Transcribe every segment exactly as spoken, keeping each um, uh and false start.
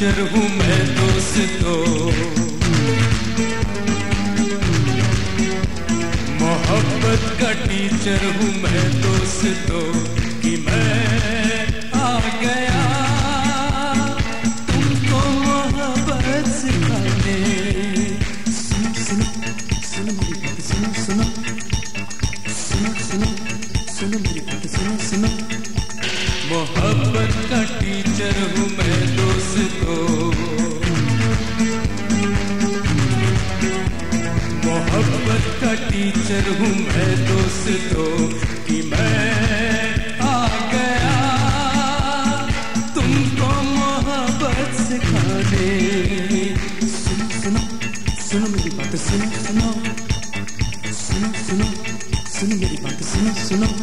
Teacher हूँ मैं दोस्तों, मोहब्बत का टीचर हूँ मैं दोस्तों, कि मैं आ गया तुमको मोहब्बत सिखाने। सुनो सुनो सुनो मेरी बात, सुनो सुनो सुनो सुनो सुनो मेरी बात, सुनो सुनो। मोहब्बत का टीचर हूँ मैं दोस्तों, मोहब्बत का टीचर हूँ मैं दोस्तों, कि मैं आ गया तुमको मोहब्बत सिखाने। सुनो सुनो सुनो मेरी बात, सुनो सुनो सुनो सुनो सुनो मेरी बात, सुनो सुनो।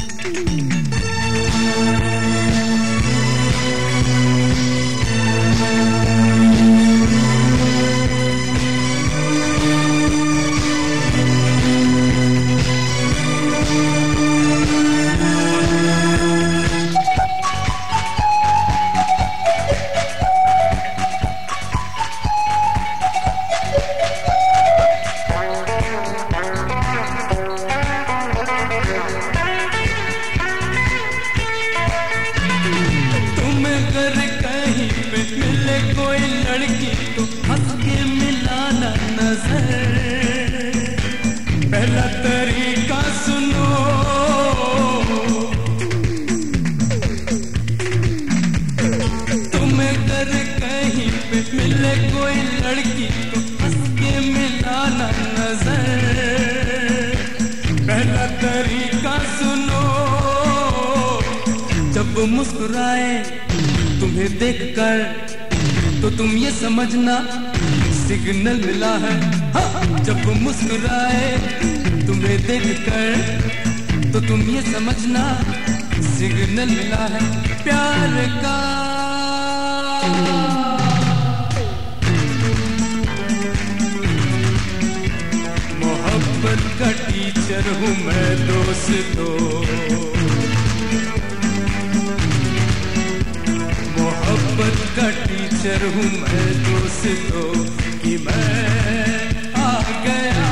कोई लड़की तो हंस के मिलाना नजर, पहला तरीका सुनो। तुम अगर कहीं पे मिले कोई लड़की तो हंस के मिलाना नजर, पहला तरीका सुनो। जब मुस्कुराए तुम्हें देखकर तो तुम ये समझना सिग्नल मिला है। हाँ! जब मुस्कुराए तुम्हें देखकर तो तुम ये समझना सिग्नल मिला है प्यार का। मोहब्बत का टीचर हूँ मैं दोस्तों, मोहब्बत का टीचर हूँ मैं दोस्तों, कि मैं आ गया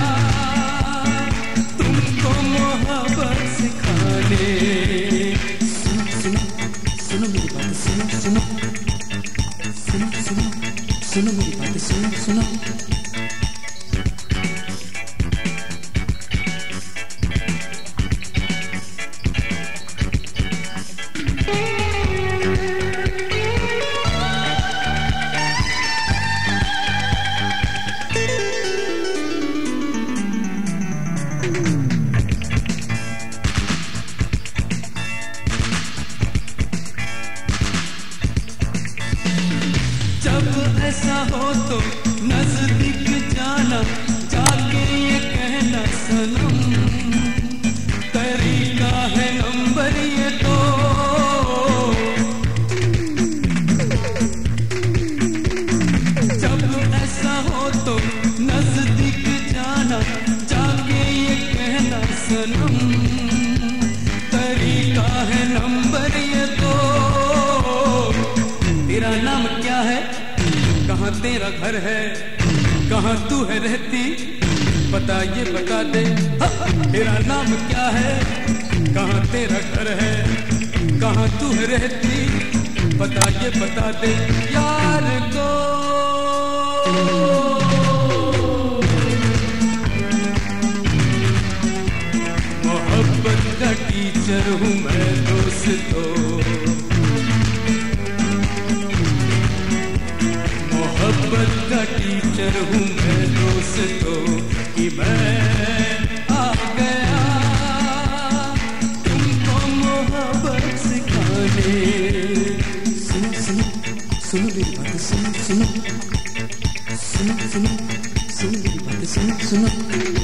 तुमको मोहब्बत सिखाने। सुनो सुनो सुनो मेरी बात, सुनो सुनो सुनो सुनो सुनो मेरी बात, सुनो सुनो। जब ऐसा हो तो नजदीक जाना, जाके ये कहना सनम, तरीका है नंबर ये तो। जब ऐसा हो तो नजदीक जाना, जाके ये कहना सनम, तरीका है नंबर ये तो। तेरा नाम क्या है, कहाँ तेरा घर है, कहाँ तू है रहती, पता ये बता दे। तेरा नाम क्या है, कहाँ तेरा घर है, कहाँ तू है रहती, पता ये बता दे यार को। मोहब्बत का टीचर हूँ मैं दोस्तों, मोहब्बत का टीचर हूँ मैं दोस्तों, कि मैं आ गया तुमको मोहब्बत सिखाने। सुनो सुनो सुनो मेरी बात, सुनो सुनो सुनो सुनो सुनो मेरी बात, सुनो सुनो।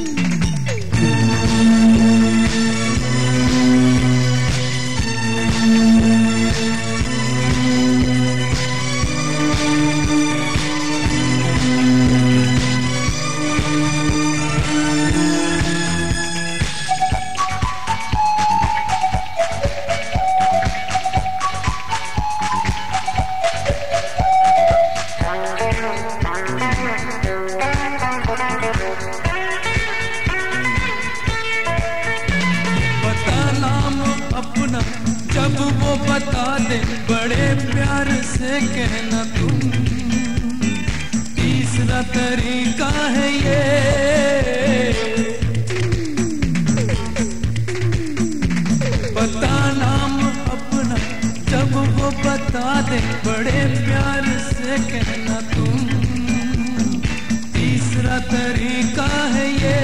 जब वो बता दे बड़े प्यार से कहना तुम, तीसरा तरीका है ये। बता नाम अपना जब वो बता दे बड़े प्यार से कहना तुम, तीसरा तरीका है ये।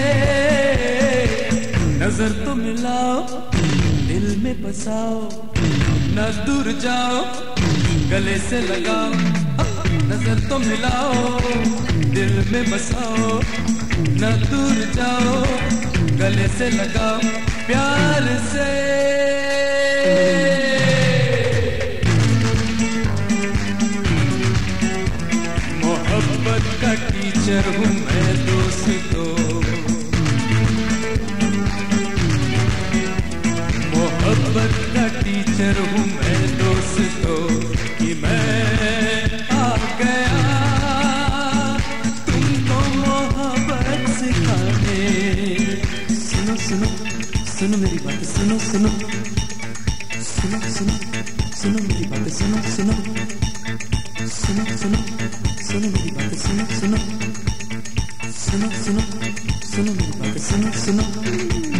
नजर तो मिलाओ दिल में बसाओ, न दूर जाओ गले से लगाओ। नजर तो मिलाओ दिल में बसाओ, न दूर जाओ गले से लगाओ प्यार से। मोहब्बत का टीचर हूँ मैं दोस्तों, मोहब्बत का टीचर हूँ मैं दोस्तों, कि मैं आ गया तुमको मोहब्बत सिखाने। सुनो सुनो सुनो मेरी बात, सुनो सुनो सुनो सुनो सुनो मेरी बात, सुनो सुनो सुनो सुनो सुनो मेरी बात, सुनो सुनो सुनो सुनो सुनो मेरी बात, सुनो सुनो।